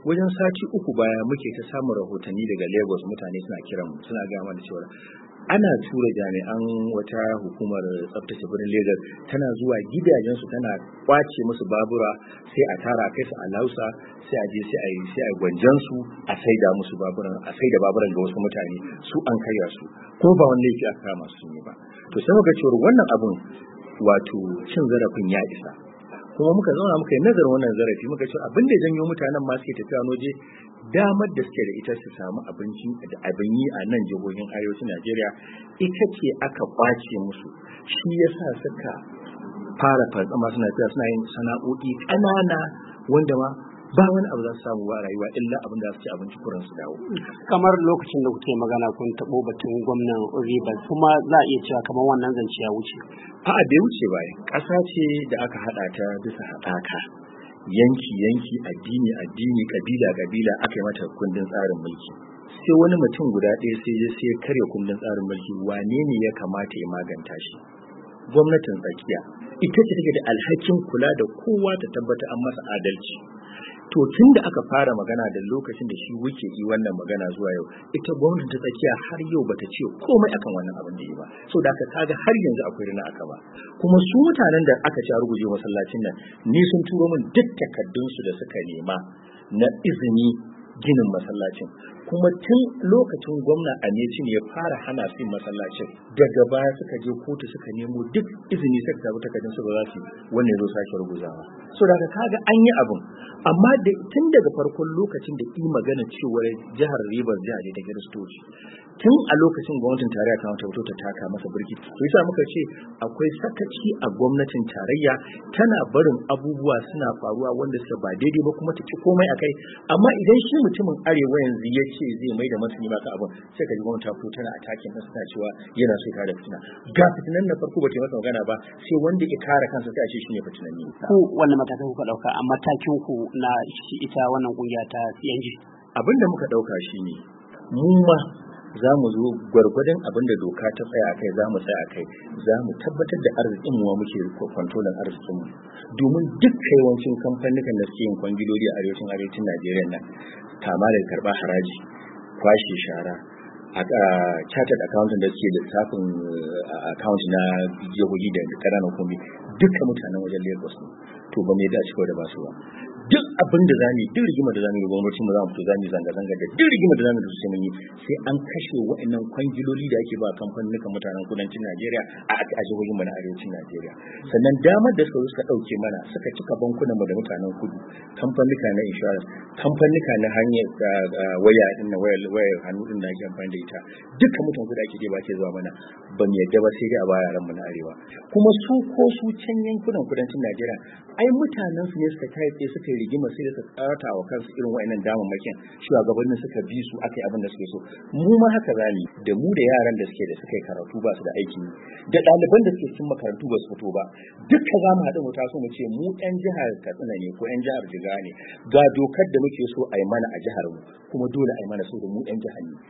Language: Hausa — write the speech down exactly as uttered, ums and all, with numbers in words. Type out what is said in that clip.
wajen sati uku baya muke ta samun rahotanni daga Lagos, mutane suna kiran mu suna gaya mana cewa ana tura jami'an wata hukumar tsaftace birnin Lagos tana zuwa gidajensu tana kwace musu babura sai a tara kai su a lausa sai a je sai a yi sai a gwanjan su a saida musu baburan a saida baburan ga wasu mutane su an karya su ko ba wani laifi aka kama su ne ba. To sai muka cewa wannan abun wato cin zarafin ya isa, kuma muka zauna muka yi nazarin wannan zarafi muka ce abin da janyo mutanen ma suke tafiya waje damar da suke da ita su samu abinci da abin yi a nan jihohin arewacin Najeriya ita ce aka kwace musu, shi yasa suka fara fantsama suna tafiya suna yin sana'o'i ƙanana wanda ma ba wani abu za su samu ba rayuwa illa abin da su ci abinci kurin su dawo. Kamar lokacin da kuke magana kun taɓo batun gwamnan Rivers kuma za a iya cewa kamar wannan zance ya wuce. A'a bai wuce ba, ƙasa ce da aka haɗa ta bisa haɗaka yanki yanki addini addini kabila kabila aka yi mata kundin tsarin mulki. Sai wani mutum guda ɗaya sai ya sai karya kundin tsarin mulki, wane ne ya kamata ya maganta shi? Gwamnatin tsakiya ita ce take da alhakin kula da kowa ta tabbata an masa adalci. To tun da aka fara magana da lokacin da shi wuke yi wannan magana zuwa yau, ita gwamnatin ta tsakiya har yau bata ce komai akan wannan abin da yi ba. So da aka kaga har yanzu akwai rina aka ba. Kuma su mutanen da aka ci ruguje masallacin nan ni sun turo min duk takaddun su da suka nema na izini ginin masallacin. Kuma tun lokacin gwamna Amechi ne ya fara hana su yin masallacin, daga baya suka je kotu suka nemo duk izini suka tabi takardun su ba za su wannan ya zo sake ruguzawa. So da kaga an yi abin, amma da tun daga farkon lokacin da yi magana cewar jihar Rivers jiha ce ta Kiristoci, tun a lokacin gwamnatin tarayya ta fito ta taka masa birki. To yasa muka ce akwai sakaci a gwamnatin tarayya, tana barin abubuwa suna faruwa wanda suka ba daidai ba kuma ta ci komai akai. Amma idan shi mutumin arewa yanzu ya ce zai mai da masani ba ka abin, sai ka ji gwamnati ta fito tana atakin ɗinsa tana cewa yana so ya kare fitina. Ga fitinan na farko ba ta masa magana ba, sai wanda ya kare kansa sai a ce shi ne fitinan ne. Ku wannan matakan kuka ɗauka a matakin ku na ita wannan kungiya ta C N G? Abin da muka ɗauka shi ne mu ma za mu zo gwargwadon abin da doka ta tsaya kai za mu tsaya kai, za mu tabbatar da arzikin mu muke kwantolan arzikin mu, domin duk yawancin kamfanikan da suke yin kwangiloli a arewacin arewacin Najeriya nan, kama da karɓa haraji, kwashe shara, a chartered accountant da suke lissafin account na jihohi da ƙananan komai, duka mutanen wajen Lagos ne. To ba mai da ciko da basu ba. Duk abin da zamu yi, duk rigima da zamu yi gwamnati mu za mu fito zamu yi zanga-zanga da duk rigima da zamu yi sai mun yi, sai an kashe wa'annan kwangiloli da ake ba kamfanin mutanen kudancin Najeriya a a jihohin mu na arewacin Najeriya. Sannan damar da suka suka dauke mana suka cika bankunan mu da mutanen kudu, kamfanin na insurance, kamfanin na hanyar waya din na wayar wayar hannu din da ake amfani da ita, dukkan mutanen kudu ake je ba ke zuwa mana, ba mu yadda ba sai dai a baya ran mu na arewa. Kuma su ko su can yankunan kudancin Najeriya ai mutanen su ne suka kai tsaye suka yi rigima sai da suka tsarata wa kansu irin wa'annan damammakin, shugabannin suka bi su aka yi abin da suke so. Mu ma haka zani da mu da yaran da suke da suka yi karatu ba su da aiki, da ɗaliban da suke cikin makarantu ba su fito ba, dukka za mu haɗu mu taso mu ce mu ɗan jihar Katsina ne ko ɗan jihar Jigawa ne, ga dokar da muke so a yi mana a jihar mu, kuma dole a yi mana so da mu ɗan jihar ne.